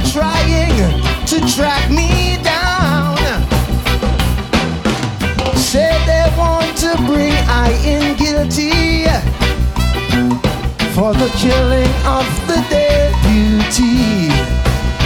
trying to track me down. Say they want to bring I in guilty for the killing of the dead.